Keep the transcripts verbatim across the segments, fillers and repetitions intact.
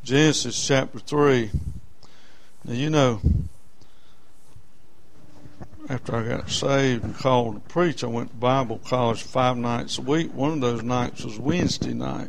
Genesis chapter three. Now, you know, after I got saved and called to preach, I went to Bible college five nights a week. One of those nights was Wednesday night.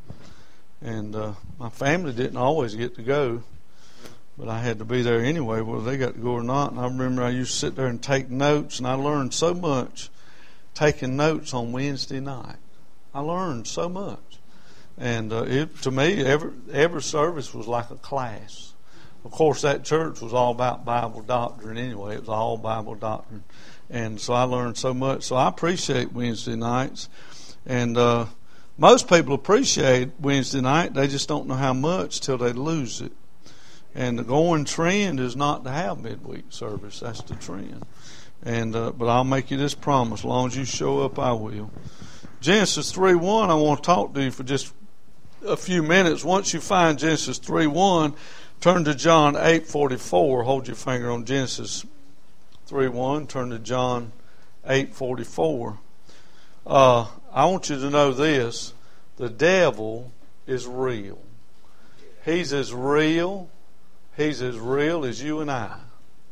And uh, my family didn't always get to go, but I had to be there anyway, whether they got to go or not. And I remember I used to sit there and take notes, and I learned so much taking notes on Wednesday night. I learned so much. And uh, it, to me, every, every service was like a class. Of course, that church was all about Bible doctrine anyway. It was all Bible doctrine. And so I learned so much. So I appreciate Wednesday nights. And uh, most people appreciate Wednesday night. They just don't know how much till they lose it. And the going trend is not to have midweek service. That's the trend. And uh, but I'll make you this promise. As long as you show up, I will. Genesis three one, I want to talk to you for just a few minutes. Once you find Genesis three one, turn to John eight forty-four. Hold your finger on Genesis three one. Turn to John eight forty-four. Uh, I want you to know this. The devil is real. He's as real. He's as real as you and I.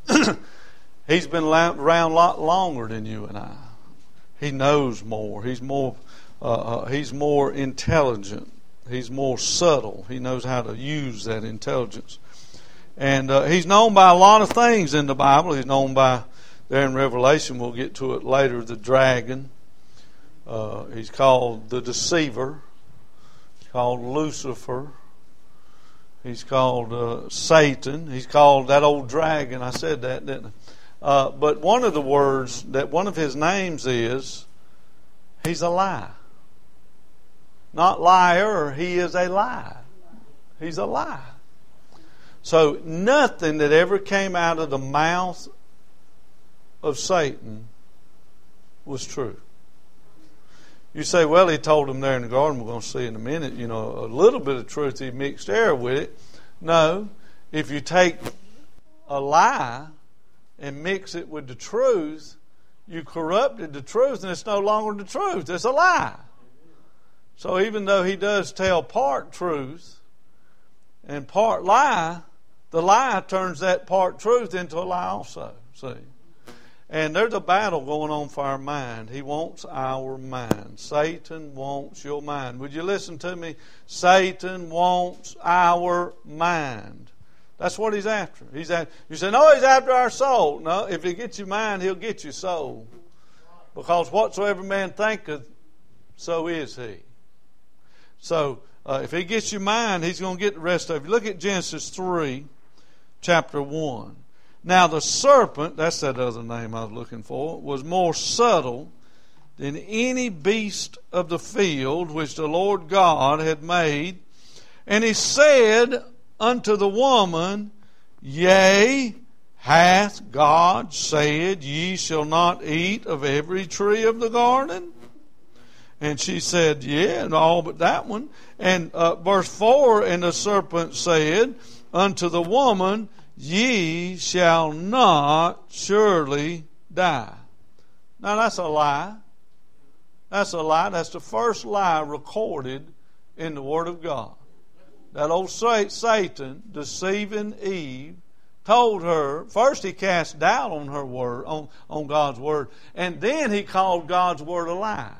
He's been around a lot longer than you and I. He knows more. He's more. Uh, uh, he's more intelligent. He's more subtle. He knows how to use that intelligence. And uh, he's known by a lot of things in the Bible. He's known by, there in Revelation, we'll get to it later, the dragon. Uh, he's called the deceiver. He's called Lucifer. He's called uh, Satan. He's called that old dragon. I said that, didn't I? Uh, but one of the words, that one of his names is, he's a lie. Not liar, he is a lie. He's a lie. So nothing that ever came out of the mouth of Satan was true. You say, well, he told them there in the garden, we're going to see in a minute, you know, a little bit of truth, he mixed air with it. No, if you take a lie and mix it with the truth, you corrupted the truth and it's no longer the truth. It's a lie. So even though he does tell part truth and part lie, the lie turns that part truth into a lie also. See? And there's a battle going on for our mind. He wants our mind. Satan wants your mind. Would you listen to me? Satan wants our mind. That's what he's after. He's after. You say, no, he's after our soul. No, if he gets your mind, he'll get your soul. Because whatsoever man thinketh, so is he. So, uh, if he gets your mind, he's going to get the rest of you. Look at Genesis three, chapter one. Now the serpent, that's that other name I was looking for, was more subtle than any beast of the field which the Lord God had made. And he said unto the woman, Yea, hath God said, Ye shall not eat of every tree of the garden? And she said, yeah, and all but that one. And uh, verse four, and the serpent said unto the woman, Ye shall not surely die. Now that's a lie. That's a lie. That's the first lie recorded in the Word of God. That old Satan, deceiving Eve, told her, first he cast doubt on her word, on, on God's Word, and then he called God's Word a lie.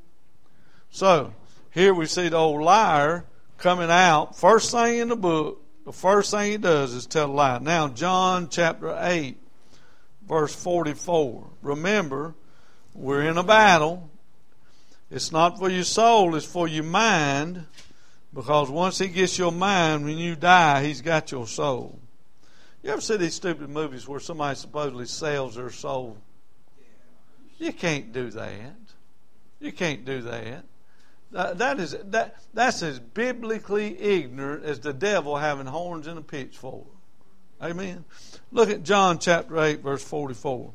So, here we see the old liar coming out. First thing in the book, the first thing he does is tell a lie. Now, John chapter eight, verse forty-four. Remember, we're in a battle. It's not for your soul, it's for your mind. Because once he gets your mind, when you die, he's got your soul. You ever see these stupid movies where somebody supposedly sells their soul? You can't do that. You can't do that. Uh, that is that that's as biblically ignorant as the devil having horns and a pitchfork. Amen. Look at John chapter eight, verse forty-four.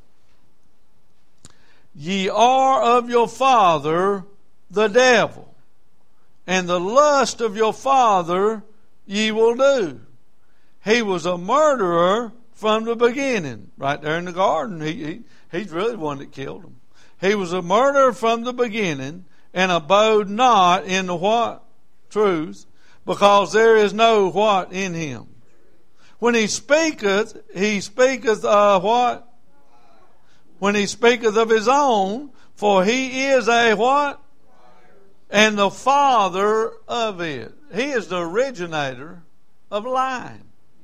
Ye are of your father the devil, and the lust of your father ye will do. He was a murderer from the beginning. Right there in the garden, he, he he's really the one that killed him. He was a murderer from the beginning, and abode not in the what? Truth, because there is no what in him. When he speaketh, he speaketh of what? When he speaketh of his own, for he is a what? And the father of it. He is the originator of lying.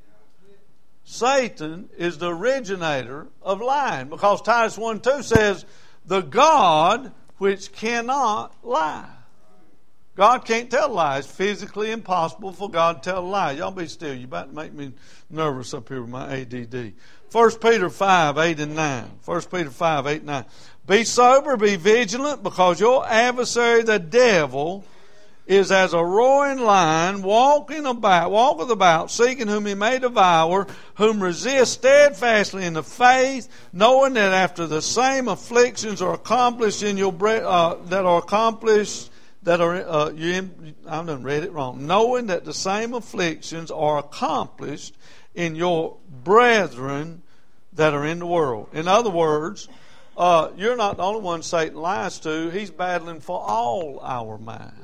Satan is the originator of lying, because Titus one two says, the God which cannot lie. God can't tell lies. It's physically impossible for God to tell a lie. Y'all be still. You're about to make me nervous up here with my A D D. First Peter five, eight and nine. First Peter five, eight and nine. Be sober, be vigilant, because your adversary the devil is as a roaring lion, walking about, walketh about, seeking whom he may devour, whom resist steadfastly in the faith, knowing that after the same afflictions are accomplished in your bre- uh, that are accomplished that are uh, you. I done read it wrong. Knowing that the same afflictions are accomplished in your brethren that are in the world. In other words, uh, you're not the only one Satan lies to. He's battling for all our minds.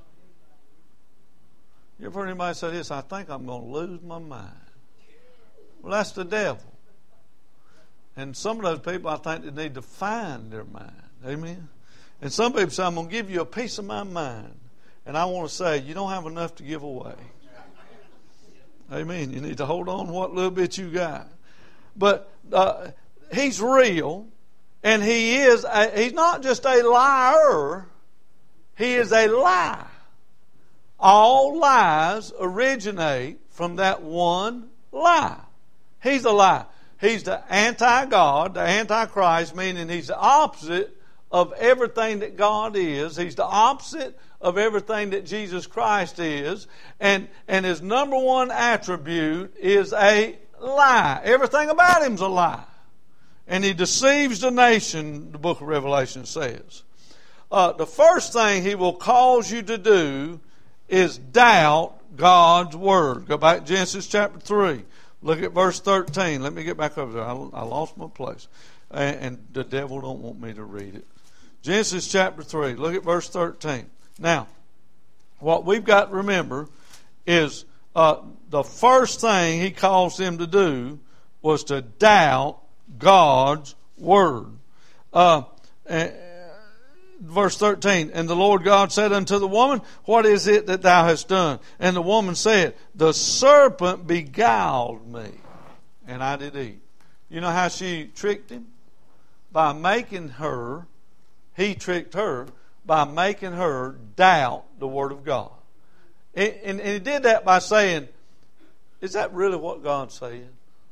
You ever heard anybody say this? I think I'm going to lose my mind. Well, that's the devil. And some of those people, I think they need to find their mind. Amen? And some people say, I'm going to give you a piece of my mind. And I want to say, you don't have enough to give away. Amen. You need to hold on to what little bit you got. But uh, he's real. And he is, a, he's not just a liar. He is a lie. All lies originate from that one lie. He's a lie. He's the anti-God, the anti-Christ, meaning he's the opposite of everything that God is. He's the opposite of everything that Jesus Christ is. And, and his number one attribute is a lie. Everything about him's a lie. And he deceives the nation, the book of Revelation says. Uh, the first thing he will cause you to do is doubt God's Word. Go back to Genesis chapter three. Look at verse thirteen. Let me get back over there. I, I lost my place. And, and the devil don't want me to read it. Genesis chapter three. Look at verse thirteen. Now, what we've got to remember is uh, the first thing he caused them to do was to doubt God's Word. Uh, and, Verse thirteen, and the Lord God said unto the woman, what is it that thou hast done? And the woman said, the serpent beguiled me, and I did eat. You know how she tricked him? By making her, he tricked her, by making her doubt the Word of God. And, and, and he did that by saying, is that really what God said?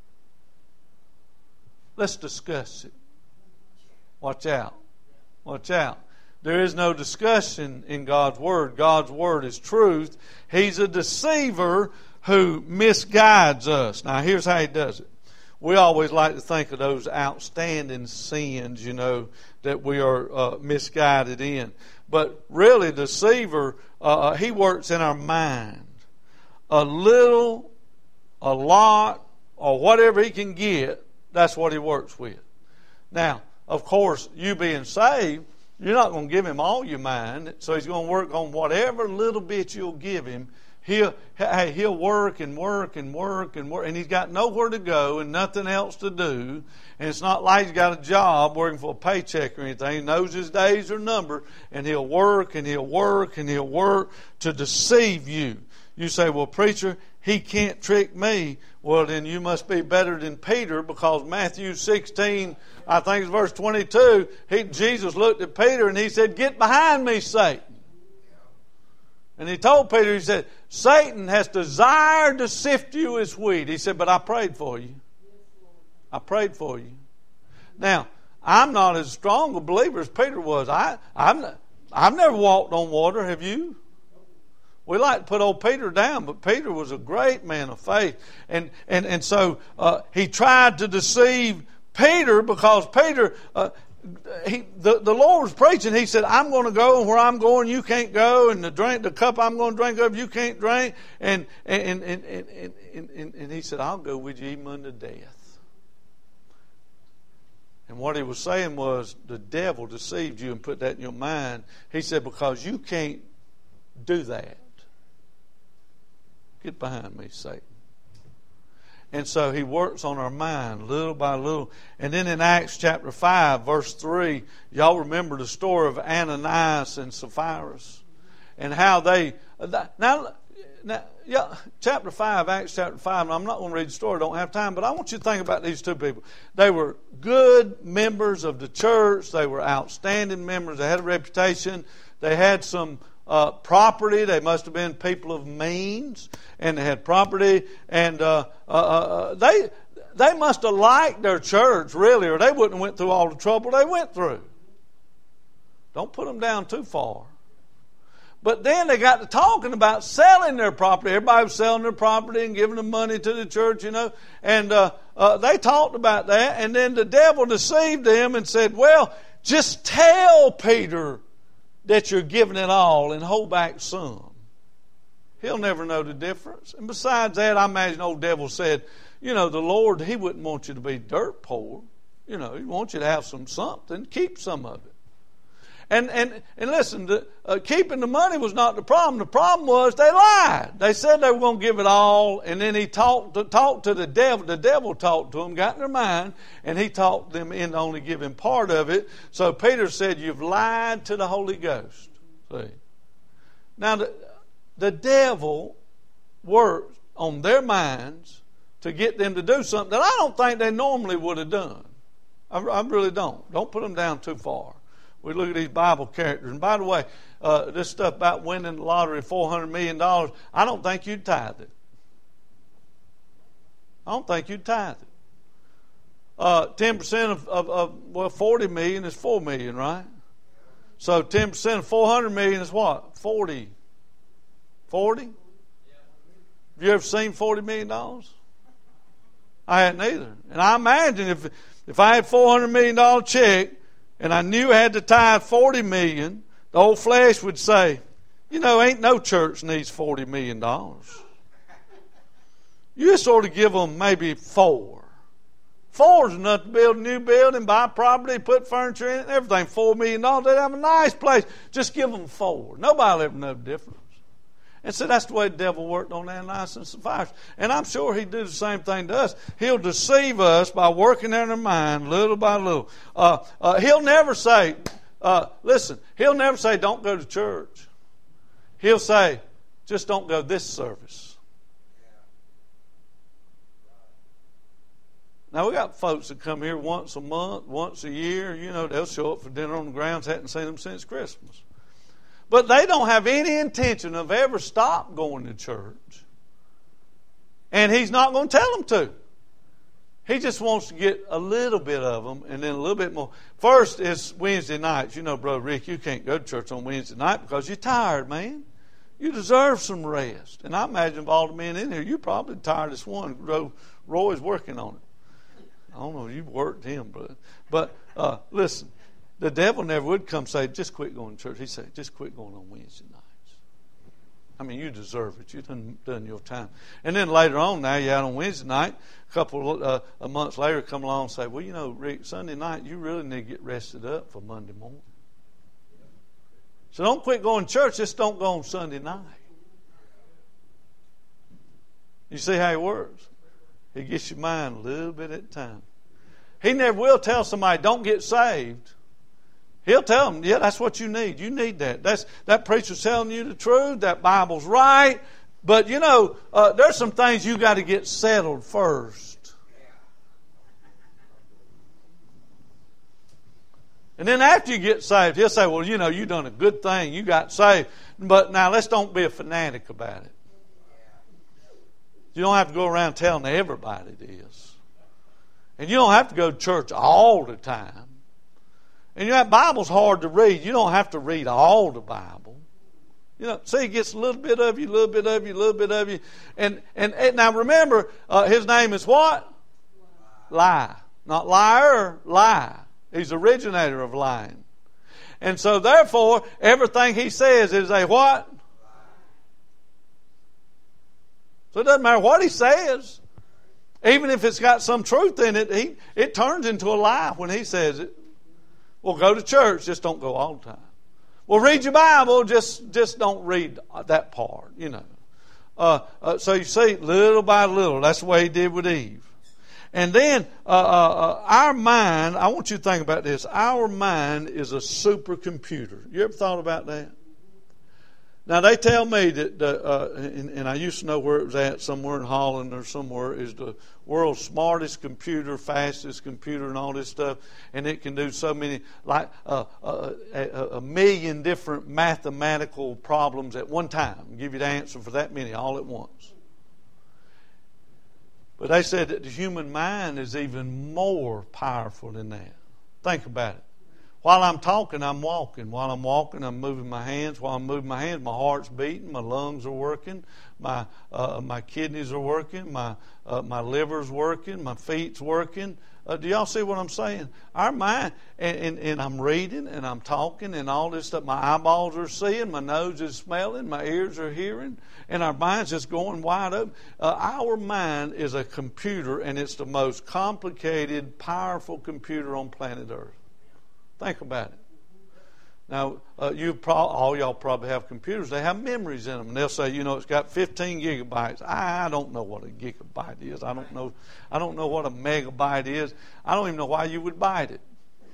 Let's discuss it. Watch out. Watch out. There is no discussion in God's Word. God's Word is truth. He's a deceiver who misguides us. Now, here's how he does it. We always like to think of those outstanding sins, you know, that we are uh, misguided in. But really, the deceiver, uh, he works in our mind. A little, a lot, or whatever he can get, that's what he works with. Now, of course, you being saved, you're not going to give him all your mind, so he's going to work on whatever little bit you'll give him. He'll, hey, he'll work and work and work and work, and he's got nowhere to go and nothing else to do. And it's not like he's got a job working for a paycheck or anything. He knows his days are numbered, and he'll work and he'll work and he'll work to deceive you. You say, well, preacher, he can't trick me. Well, then you must be better than Peter, because Matthew sixteen, I think it's verse twenty-two, he, Jesus looked at Peter and he said, get behind me, Satan. And he told Peter, he said, Satan has desired to sift you as wheat. He said, but I prayed for you. I prayed for you. Now, I'm not as strong a believer as Peter was. I, I'm, I've never walked on water. Have you? We like to put old Peter down, but Peter was a great man of faith. And and, and so uh, he tried to deceive Peter, because Peter, uh, he, the, the Lord was preaching. He said, I'm going to go, and where I'm going you can't go, and the drink, the cup I'm going to drink of you can't drink. And and, and, and, and, and, and, and he said, I'll go with you even unto death. And what he was saying was, the devil deceived you and put that in your mind. He said, because you can't do that. Get behind me, Satan. And so he works on our mind little by little. And then in Acts chapter five, verse three, y'all remember the story of Ananias and Sapphira and how they... Now, now yeah, chapter five, Acts chapter five, and I'm not going to read the story, I don't have time, but I want you to think about these two people. They were good members of the church. They were outstanding members. They had a reputation. They had some uh, property. They must have been people of means, and they had property. And uh, uh, uh, they they must have liked their church, really, or they wouldn't have went through all the trouble they went through. Don't put them down too far. But then they got to talking about selling their property. Everybody was selling their property and giving them money to the church, you know. And uh, uh, they talked about that. And then the devil deceived them and said, well, just tell Peter that you're giving it all and hold back some. He'll never know the difference. And besides that, I imagine old devil said, you know, the Lord, He wouldn't want you to be dirt poor. You know, He wants you to have some something. Keep some of it. And and and listen, the, uh, keeping the money was not the problem. The problem was they lied. They said they were going to give it all, and then he talked to, talked to the devil. The devil talked to them, got in their mind, and he talked them into only giving part of it. So Peter said, you've lied to the Holy Ghost. See? Now, the, the devil worked on their minds to get them to do something that I don't think they normally would have done. I, I really don't. Don't put them down too far. We look at these Bible characters. And by the way, uh, this stuff about winning the lottery, four hundred million dollars, I don't think you'd tithe it. I don't think you'd tithe it. Uh, ten percent of, of, of, well, forty million is four million, right? So ten percent of four hundred million is what? forty. forty? Have you ever seen forty million dollars? I hadn't either. And I imagine if, if I had a four hundred million dollars check, and I knew I had to tithe forty million dollars, the old flesh would say, you know, ain't no church needs forty million dollars. You just sort of give them maybe four. Four is enough to build a new building, buy property, put furniture in it, and everything. Four million dollars, they'd have a nice place. Just give them four. Nobody will ever know the difference. And so that's the way the devil worked on Ananias and Sapphira. And I'm sure he'd do the same thing to us. He'll deceive us by working in our mind little by little. Uh, uh, he'll never say, uh, listen, he'll never say, don't go to church. He'll say, just don't go this service. Now, we got folks that come here once a month, once a year. You know, they'll show up for dinner on the grounds. Hadn't seen them since Christmas. But they don't have any intention of ever stop going to church. And he's not going to tell them to. He just wants to get a little bit of them and then a little bit more. First is Wednesday nights. You know, Brother Rick, you can't go to church on Wednesday night because you're tired, man. You deserve some rest. And I imagine of all the men in here, you're probably tired as one. Roy's working on it. I don't know, you've worked him, brother. But uh, listen. The devil never would come say, just quit going to church. He'd say, just quit going on Wednesday nights. I mean, you deserve it. You've done, done your time. And then later on, now you're out on Wednesday night. A couple uh, of months later, come along and say, well, you know, Rick, Sunday night, you really need to get rested up for Monday morning. So don't quit going to church. Just don't go on Sunday night. You see how he works? He gets your mind a little bit at a time. He never will tell somebody, don't get saved. He'll tell them, yeah, that's what you need. You need that. That's that preacher's telling you the truth. That Bible's right. But, you know, uh, there's some things you got to get settled first. And then after you get saved, he'll say, well, you know, you done a good thing. You got saved. But now let's don't be a fanatic about it. You don't have to go around telling everybody this. And you don't have to go to church all the time. And you know, that Bible's hard to read. You don't have to read all the Bible. You know, see, it gets a little bit of you, a little bit of you, a little bit of you. And and, and now remember, uh, his name is what? Lie. Not liar, lie. He's the originator of lying. And so therefore, everything he says is a what? So it doesn't matter what he says. Even if it's got some truth in it, he, it turns into a lie when he says it. Well, go to church, just don't go all the time. Well, read your Bible, just, just don't read that part, you know. Uh, uh, so you see, little by little, that's the way He did with Eve. And then uh, uh, uh, our mind, I want you to think about this. Our mind is a supercomputer. You ever thought about that? Now, they tell me that, uh, and, and I used to know where it was at, somewhere in Holland or somewhere, is the world's smartest computer, fastest computer, and all this stuff. And it can do so many, like uh, uh, a, a million different mathematical problems at one time. Give you the answer for that many all at once. But they said that the human mind is even more powerful than that. Think about it. While I'm talking, I'm walking. While I'm walking, I'm moving my hands. While I'm moving my hands, my heart's beating, my lungs are working, my uh, my kidneys are working, my uh, my liver's working, my feet's working. Uh, do y'all see what I'm saying? Our mind, and, and, and I'm reading, and I'm talking, and all this stuff. My eyeballs are seeing, my nose is smelling, my ears are hearing, and our mind's just going wide open. Uh, our mind is a computer, and it's the most complicated, powerful computer on planet Earth. Think about it. Now, uh, you pro- all y'all probably have computers. They have memories in them. And they'll say, you know, it's got fifteen gigabytes. I don't know what a gigabyte is. I don't know. I don't know what a megabyte is. I don't even know why you would byte it.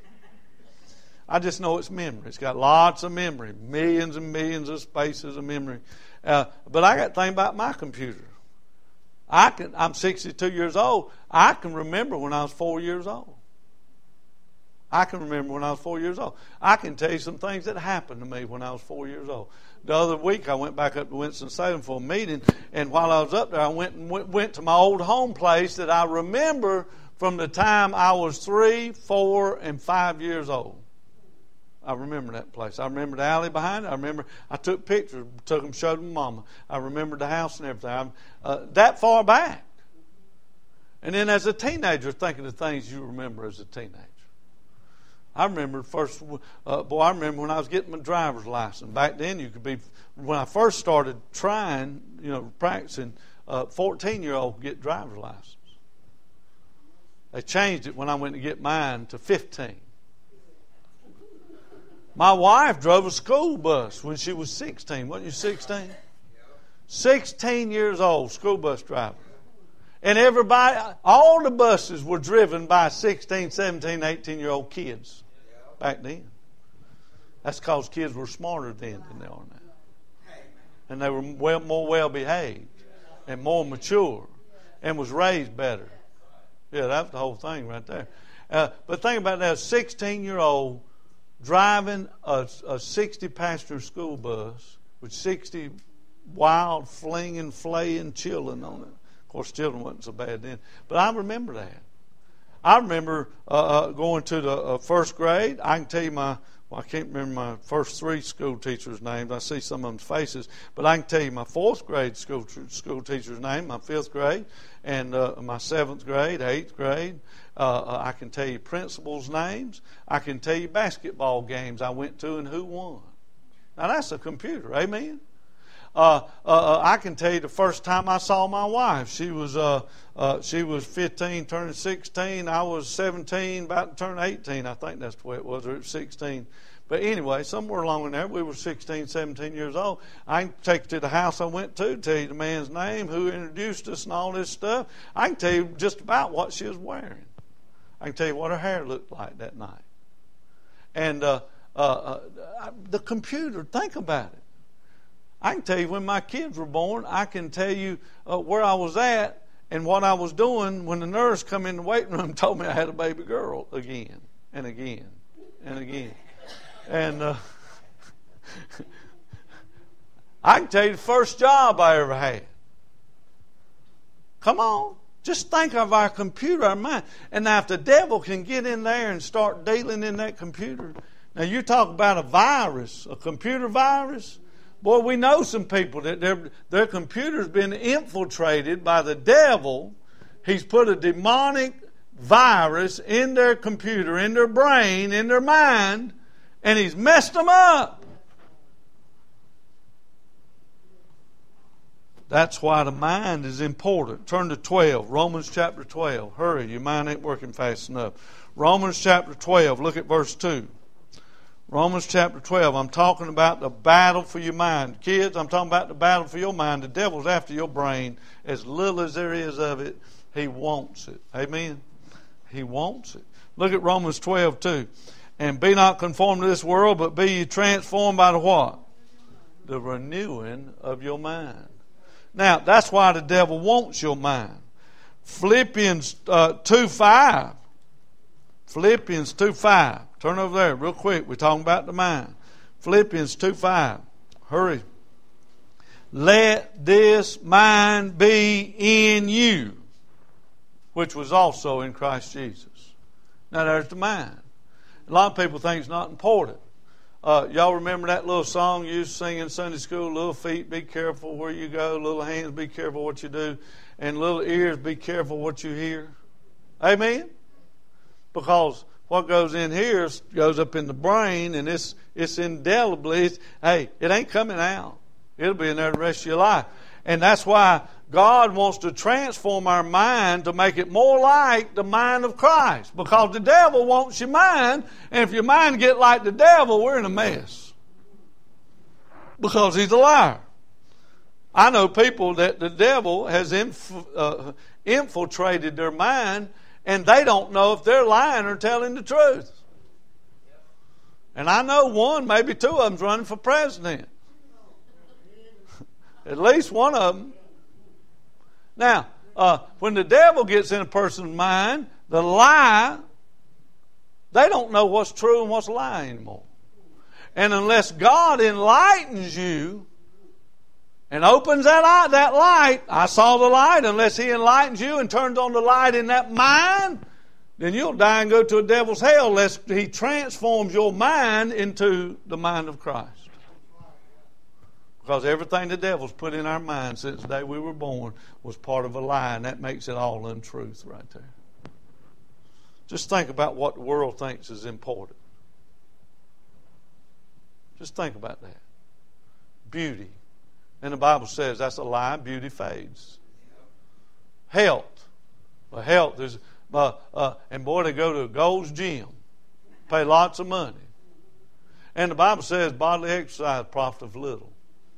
I just know it's memory. It's got lots of memory, millions and millions of spaces of memory. Uh, but I got to think about my computer. I can. I'm sixty-two years old. I can remember when I was four years old. I can remember when I was four years old. I can tell you some things that happened to me when I was four years old. The other week I went back up to Winston-Salem for a meeting, and while I was up there, I went and went, went to my old home place that I remember from the time I was three, four, and five years old. I remember that place. I remember the alley behind it. I remember I took pictures, took them, showed them Mama. I remember the house and everything. I'm, uh, that far back. And then as a teenager, thinking of things you remember as a teenager. I remember first, uh, boy, I remember when I was getting my driver's license. Back then, you could be, when I first started trying, you know, practicing, uh, fourteen-year-old could get driver's license. They changed it when I went to get mine to fifteen. My wife drove a school bus when she was sixteen. Wasn't you sixteen? sixteen years old, school bus driver. And everybody, all the buses were driven by sixteen, seventeen, eighteen-year-old kids back then. That's because kids were smarter then than they are now. And they were well, more well-behaved and more mature and was raised better. Yeah, that's the whole thing right there. Uh, but think about that, a sixteen-year-old driving a, a sixty-passenger school bus with sixty wild, flinging, flaying children on it. Of course, children wasn't so bad then. But I remember that. I remember uh, uh, going to the uh, first grade. I can tell you my, well, I can't remember my first three school teachers' names. I see some of them's faces. But I can tell you my fourth grade school school teacher's name, my fifth grade, and uh, my seventh grade, eighth grade. Uh, I can tell you principals' names. I can tell you basketball games I went to and who won. Now, that's a computer. Amen? Uh, uh, I can tell you the first time I saw my wife. She was uh, uh, she was fifteen, turning sixteen. I was seventeen, about to turn eighteen. I think that's the way it was, or it was sixteen. But anyway, somewhere along in there, we were sixteen, seventeen years old. I can take you to the house I went to, tell you the man's name, who introduced us, and all this stuff. I can tell you just about what she was wearing. I can tell you what her hair looked like that night. And uh, uh, uh, the computer, think about it. I can tell you when my kids were born. I can tell you uh, where I was at and what I was doing when the nurse come in the waiting room and told me I had a baby girl again and again and again. And uh, I can tell you the first job I ever had. Come on. Just think of our computer, our mind. And now if the devil can get in there and start dealing in that computer. Now you talk about a virus, a computer virus. Boy, we know some people that their, their computer's been infiltrated by the devil. He's put a demonic virus in their computer, in their brain, in their mind, and he's messed them up. That's why the mind is important. Turn to twelve, Romans chapter twelve. Hurry, your mind ain't working fast enough. Romans chapter twelve, look at verse two. Romans chapter twelve. I'm talking about the battle for your mind. Kids, I'm talking about the battle for your mind. The devil's after your brain. As little as there is of it, he wants it. Amen? He wants it. Look at Romans twelve two. And be not conformed to this world, but be ye transformed by the what? The renewing of your mind. Now, that's why the devil wants your mind. Philippians uh, two five. Philippians two five. Turn over there real quick. We're talking about the mind. Philippians two five. Hurry. Let this mind be in you, which was also in Christ Jesus. Now there's the mind. A lot of people think it's not important. Uh, y'all remember that little song you used to sing in Sunday school? Little feet, be careful where you go. Little hands, be careful what you do. And little ears, be careful what you hear. Amen? Because what goes in here goes up in the brain, and it's it's indelibly. It's, hey, it ain't coming out. It'll be in there the rest of your life. And that's why God wants to transform our mind to make it more like the mind of Christ. Because the devil wants your mind, and if your mind get like the devil, we're in a mess. Because he's a liar. I know people that the devil has inf- uh, infiltrated their mind, and they don't know if they're lying or telling the truth. And I know one, maybe two of them's running for president. At least one of them. Now, uh, when the devil gets in a person's mind, the lie, they don't know what's true and what's a lie anymore. And unless God enlightens you and opens that eye, that light, I saw the light, unless He enlightens you and turns on the light in that mind, then you'll die and go to a devil's hell unless He transforms your mind into the mind of Christ. Because everything the devil's put in our mind since the day we were born was part of a lie, and that makes it all untruth right there. Just think about what the world thinks is important. Just think about that. Beauty. And the Bible says that's a lie. Beauty fades. Health. Well, health is, uh, uh, and boy, they go to a Gold's Gym, pay lots of money. And the Bible says bodily exercise profiteth little.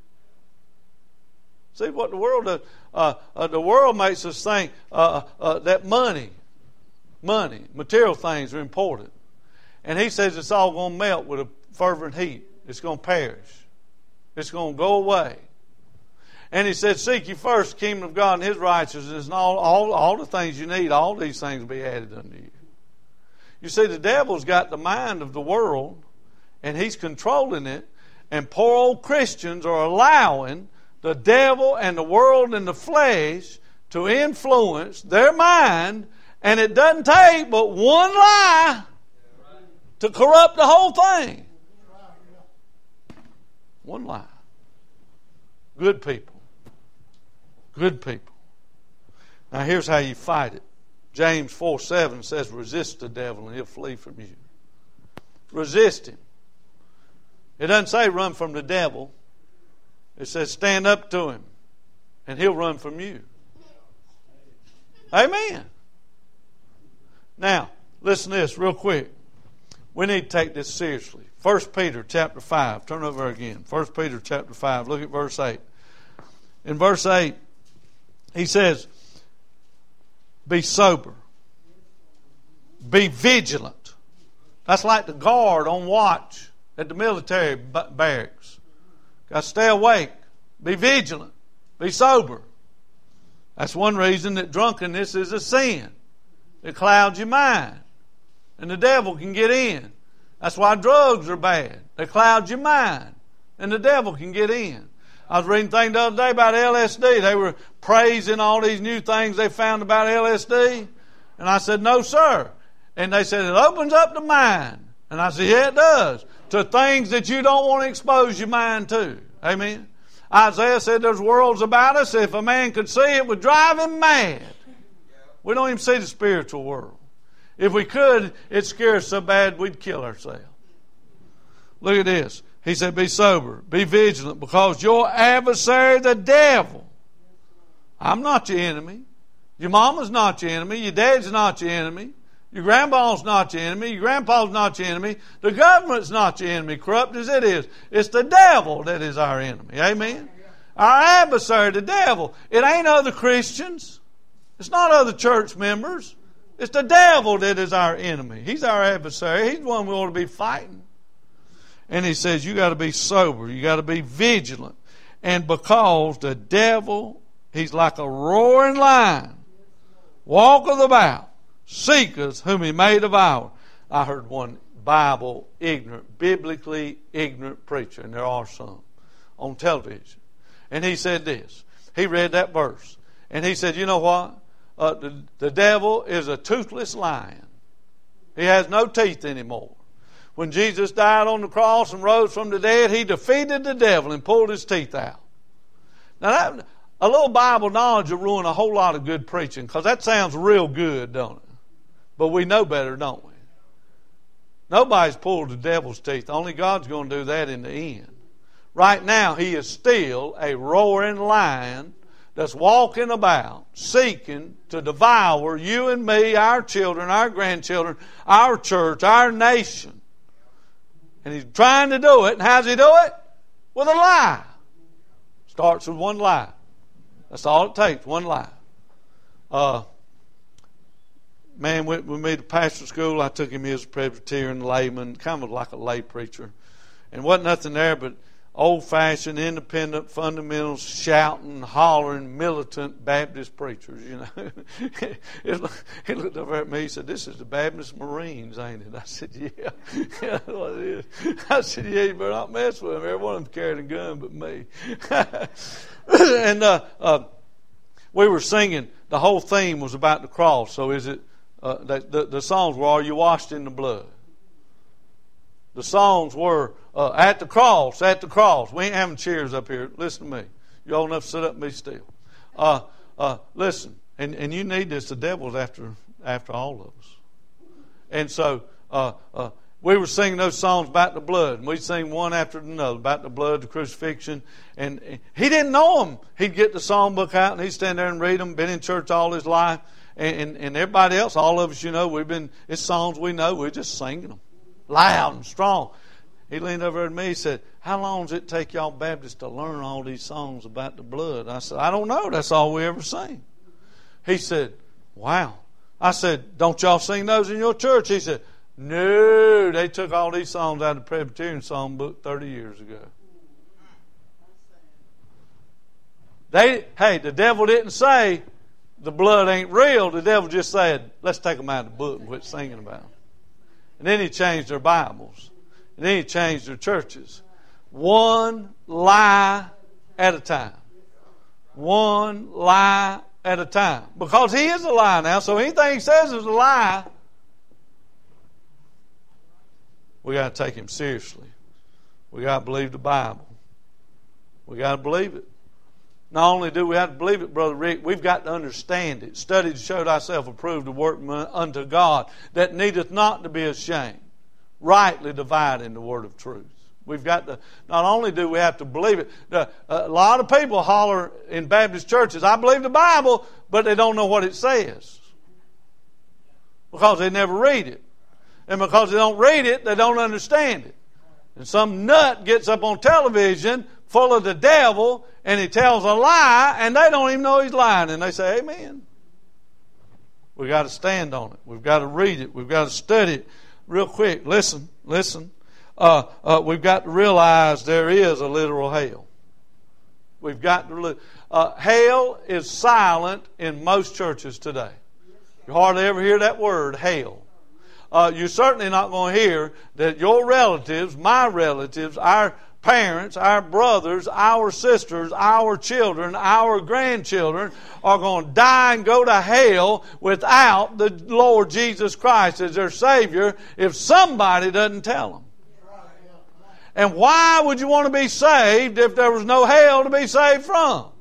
See what the world does? Uh, uh, the world makes us think uh, uh, that money, money, material things are important. And he says it's all going to melt with a fervent heat. It's going to perish. It's going to go away. And he said, seek ye first the kingdom of God and His righteousness, and all, all, all the things you need, all these things will be added unto you. You see, the devil's got the mind of the world, and he's controlling it, and poor old Christians are allowing the devil and the world and the flesh to influence their mind, and it doesn't take but one lie to corrupt the whole thing. One lie. Good people. Good people. Now here's how you fight it. James four seven says, resist the devil and he'll flee from you. Resist him. It doesn't say run from the devil. It says stand up to him and he'll run from you. Amen. Now, listen to this real quick. We need to take this seriously. First Peter chapter five. Turn over again. First Peter chapter five. Look at verse eight. In verse eight, he says, be sober. Be vigilant. That's like the guard on watch at the military barracks. Got to stay awake. Be vigilant. Be sober. That's one reason that drunkenness is a sin. It clouds your mind. And the devil can get in. That's why drugs are bad. They cloud your mind. And the devil can get in. I was reading a thing the other day about L S D. They were praising all these new things they found about L S D. And I said, no, sir. And they said, it opens up the mind. And I said, yeah, it does. To things that you don't want to expose your mind to. Amen. Isaiah said there's worlds about us. If a man could see, it would drive him mad. We don't even see the spiritual world. If we could, it'd scare us so bad we'd kill ourselves. Look at this. He said, be sober, be vigilant, because your adversary, the devil. I'm not your enemy. Your mama's not your enemy. Your dad's not your enemy. Your grandpa's not your enemy. Your grandpa's not your enemy. The government's not your enemy, corrupt as it is. It's the devil that is our enemy. Amen? Our adversary, the devil. It ain't other Christians. It's not other church members. It's the devil that is our enemy. He's our adversary. He's the one we ought to be fighting. And he says you got to be sober. You got to be vigilant. And because the devil, he's like a roaring lion, walketh about, seeketh whom he may devour. I heard one Bible ignorant, biblically ignorant preacher, and there are some, on television. And he said this. He read that verse. And he said, you know what? Uh, the, the devil is a toothless lion. He has no teeth anymore. When Jesus died on the cross and rose from the dead, he defeated the devil and pulled his teeth out. Now, that, a little Bible knowledge will ruin a whole lot of good preaching, because that sounds real good, don't it? But we know better, don't we? Nobody's pulled the devil's teeth. Only God's going to do that in the end. Right now, he is still a roaring lion that's walking about, seeking to devour you and me, our children, our grandchildren, our church, our nation. And he's trying to do it. And how's he do it? With a lie. Starts with one lie. That's all it takes, one lie. Uh, man, when we made a pastor school, I took him as a Presbyterian layman, kind of like a lay preacher. And wasn't nothing there but old-fashioned, independent, fundamentals, shouting, hollering, militant Baptist preachers, you know. He looked over at me, he said, this is the Baptist Marines, ain't it? I said, yeah. Yeah, that's what it is. I said, yeah, you better not mess with them. Every one of them carried a gun but me. and uh, uh, we were singing, the whole theme was about the cross. So is it, uh, the, the, the songs were, Are You Washed in the Blood? The songs were uh, at the cross, at the cross. We ain't having cheers up here. Listen to me. You old enough to sit up and be still. Uh, uh, listen, and, and you need this. The devil's after after all of us. And so uh, uh, we were singing those songs about the blood. And we'd sing one after another about the blood, the crucifixion. And he didn't know them. He'd get the songbook out and he'd stand there and read them. Been in church all his life. And, and, and everybody else, all of us, you know, we've been, it's songs we know. We're just singing them. Loud and strong. He leaned over at me and said, how long does it take y'all Baptists to learn all these songs about the blood? I said, I don't know. That's all we ever sing. He said, wow. I said, don't y'all sing those in your church? He said, no, they took all these songs out of the Presbyterian songbook thirty years ago. They, hey, the devil didn't say the blood ain't real. The devil just said, let's take them out of the book and quit singing about them. And then he changed their Bibles. And then he changed their churches. One lie at a time. One lie at a time. Because he is a lie now, so anything he says is a lie. We got to take him seriously. We got to believe the Bible. We got to believe it. Not only do we have to believe it, Brother Rick, we've got to understand it. Study to show thyself approved, a workman unto God, that needeth not to be ashamed, rightly dividing the word of truth. We've got to, not only do we have to believe it, uh, a lot of people holler in Baptist churches, I believe the Bible, but they don't know what it says. Because they never read it. And because they don't read it, they don't understand it. And some nut gets up on television full of the devil, and he tells a lie, and they don't even know he's lying. And they say, amen. We've got to stand on it. We've got to read it. We've got to study it. Real quick, listen, listen. Uh, uh, we've got to realize there is a literal hell. We've got to. Uh, hell is silent in most churches today. You hardly ever hear that word, hell. Uh, you're certainly not going to hear that your relatives, my relatives, our parents, our brothers, our sisters, our children, our grandchildren are going to die and go to hell without the Lord Jesus Christ as their Savior if somebody doesn't tell them. And why would you want to be saved if there was no hell to be saved from?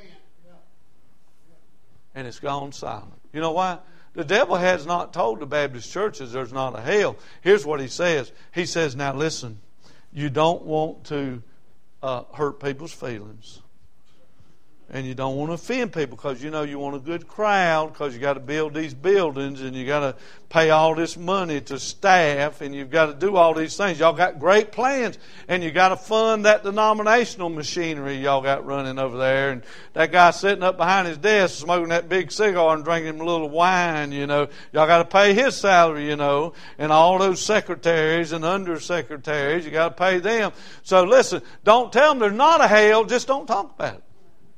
And it's gone silent. You know why? The devil has not told the Baptist churches there's not a hell. Here's what he says. He says, now listen, you don't want to uh, hurt people's feelings. And you don't want to offend people because you know you want a good crowd because you got to build these buildings and you got to pay all this money to staff and you've got to do all these things. Y'all got great plans and you got to fund that denominational machinery y'all got running over there. And that guy sitting up behind his desk smoking that big cigar and drinking a little wine, you know. Y'all got to pay his salary, you know. And all those secretaries and undersecretaries, you got to pay them. So listen, don't tell them there's not a hell, just don't talk about it.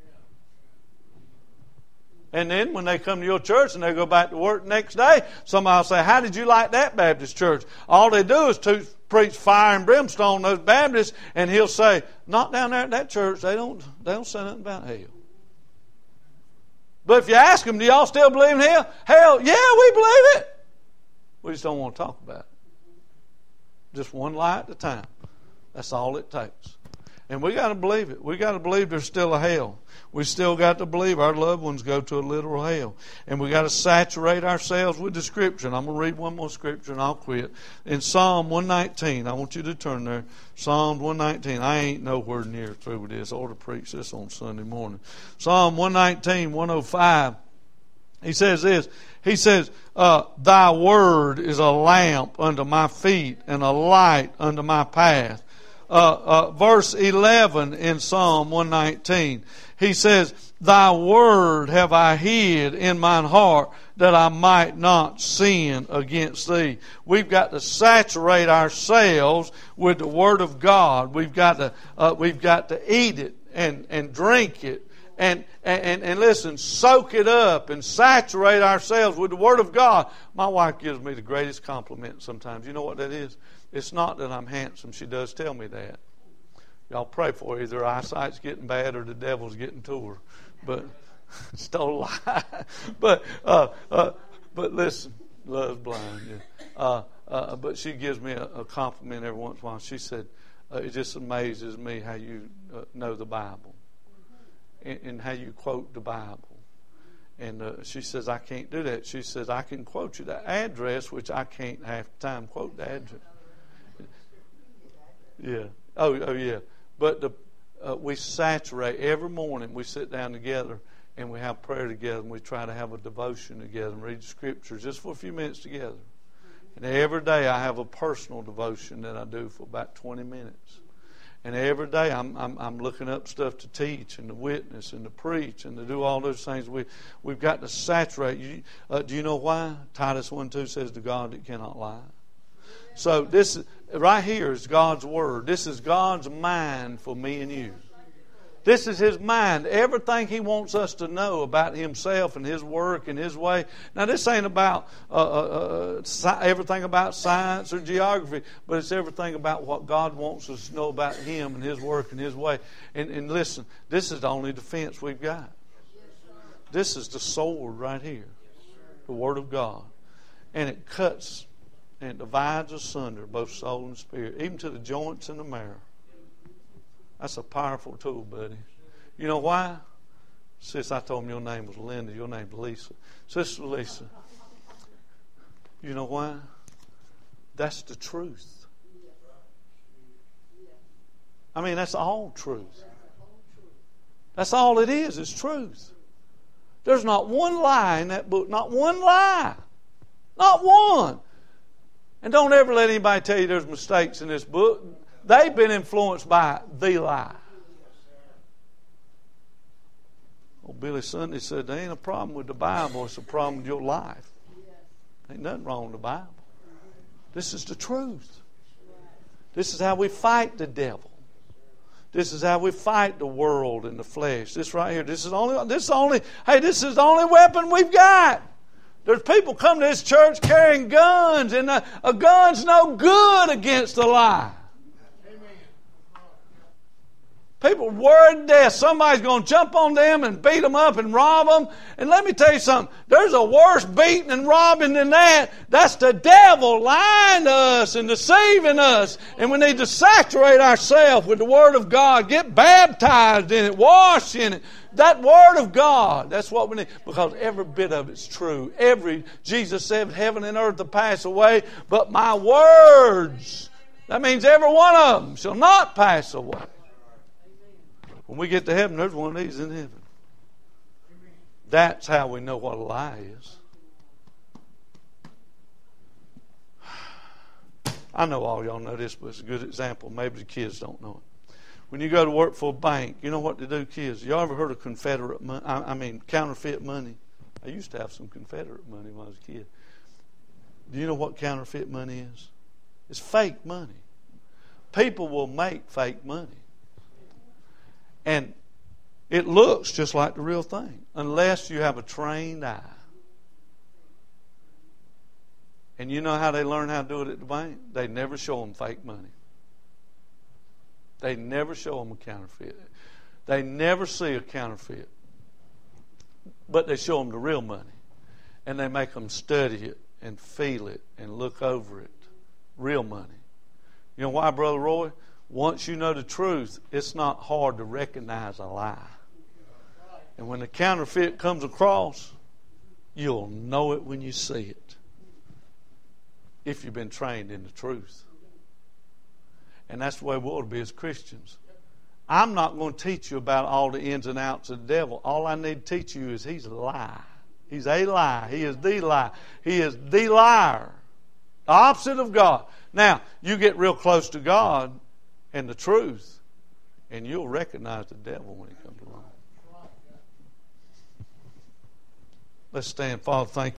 And then when they come to your church and they go back to work the next day, somebody will say, how did you like that Baptist church? All they do is to preach fire and brimstone, those Baptists, and he'll say, not down there at that church, they don't, they don't say nothing about hell. But if you ask them, do y'all still believe in hell? Hell, yeah, we believe it. We just don't want to talk about it. Just one lie at a time. That's all it takes. And we got to believe it. We got to believe there's still a hell. We still got to believe our loved ones go to a literal hell. And we got to saturate ourselves with the Scripture. And I'm going to read one more Scripture and I'll quit. In Psalm one nineteen, I want you to turn there. Psalm one nineteen. I ain't nowhere near through with this. I ought to preach this on Sunday morning. Psalm one nineteen, one oh five. He says this. He says, uh, Thy word is a lamp unto my feet and a light unto my path. Uh, uh, verse eleven in Psalm one nineteen. He says, Thy word have I hid in mine heart that I might not sin against thee. We've got to saturate ourselves with the word of God. We've got to uh, we've got to eat it and, and drink it. And, and, and listen, soak it up and saturate ourselves with the Word of God. My wife gives me the greatest compliment sometimes. You know what that is? It's not that I'm handsome. She does tell me that. Y'all pray for her. Either her eyesight's getting bad or the devil's getting to her. But it's don't lie. But uh, uh, but listen, love's blind. Yeah. Uh, uh, but she gives me a, a compliment every once in a while. She said, uh, "It just amazes me how you uh, know the Bible." And how you quote the Bible. And uh, she says, I can't do that. She says, I can quote you the address, which I can't half the time quote the address. Yeah. Oh, oh yeah. But the, uh, we saturate every morning. We sit down together and we have prayer together and we try to have a devotion together and read the Scriptures just for a few minutes together. And every day I have a personal devotion that I do for about twenty minutes. And every day I'm, I'm I'm looking up stuff to teach and to witness and to preach and to do all those things. We, we've got to saturate. You, uh, do you know why? Titus one two says, to God that cannot lie. So this right here is God's Word. This is God's mind for me and you. This is His mind. Everything He wants us to know about Himself and His work and His way. Now, this ain't about uh, uh, uh, everything about science or geography, but it's everything about what God wants us to know about Him and His work and His way. And, and listen, this is the only defense we've got. This is the sword right here, the Word of God. And it cuts and it divides asunder both soul and spirit, even to the joints and the marrow. That's a powerful tool, buddy. You know why? Sis, I told him your name was Linda. Your name's Lisa. Sister Lisa. You know why? That's the truth. I mean, that's all truth. That's all it is, is truth. There's not one lie in that book. Not one lie. Not one. And don't ever let anybody tell you there's mistakes in this book. They've been influenced by the lie. Old Billy Sunday said, there ain't a problem with the Bible, it's a problem with your life. Ain't nothing wrong with the Bible. This is the truth. This is how we fight the devil. This is how we fight the world and the flesh. This right here, this is only, this is only, hey, this is the only weapon we've got. There's people come to this church carrying guns, and a, a gun's no good against the lie. People worried to death. Somebody's going to jump on them and beat them up and rob them. And let me tell you something. There's a worse beating and robbing than that. That's the devil lying to us and deceiving us. And we need to saturate ourselves with the Word of God. Get baptized in it. Wash in it. That Word of God. That's what we need. Because every bit of it's true. Every, Jesus said, heaven and earth will pass away, but my words. That means every one of them shall not pass away. When we get to heaven, there's one of these in heaven. That's how we know what a lie is. I know all y'all know this, but it's a good example. Maybe the kids don't know it. When you go to work for a bank, you know what to do, kids? Y'all ever heard of Confederate money? I mean, counterfeit money? I used to have some Confederate money when I was a kid. Do you know what counterfeit money is? It's fake money. People will make fake money. And it looks just like the real thing, unless you have a trained eye. And you know how they learn how to do it at the bank? They never show them fake money. They never show them a counterfeit. They never see a counterfeit. But they show them the real money. And they make them study it and feel it and look over it. Real money. You know why, Brother Roy? Once you know the truth, it's not hard to recognize a lie. And when the counterfeit comes across, you'll know it when you see it. If you've been trained in the truth. And that's the way we ought to be as Christians. I'm not going to teach you about all the ins and outs of the devil. All I need to teach you is he's a lie. He's a lie. He is the lie. He is the liar. The opposite of God. Now, you get real close to God and the truth, and you'll recognize the devil when he comes along. Let's stand. Father, thank you.